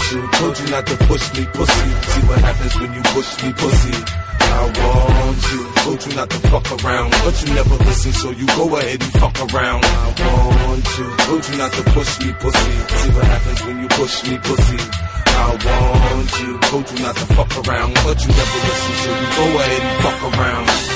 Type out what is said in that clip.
you. Told you not to push me, pussy. See what happens when you push me, pussy. I want you. Told you not to fuck around, but you never listen, so you go ahead and fuck around. I want you. Told you not to push me, pussy. See what happens when you push me, pussy. I want you. Told you not to fuck around, but you never listen, so you go ahead and fuck around.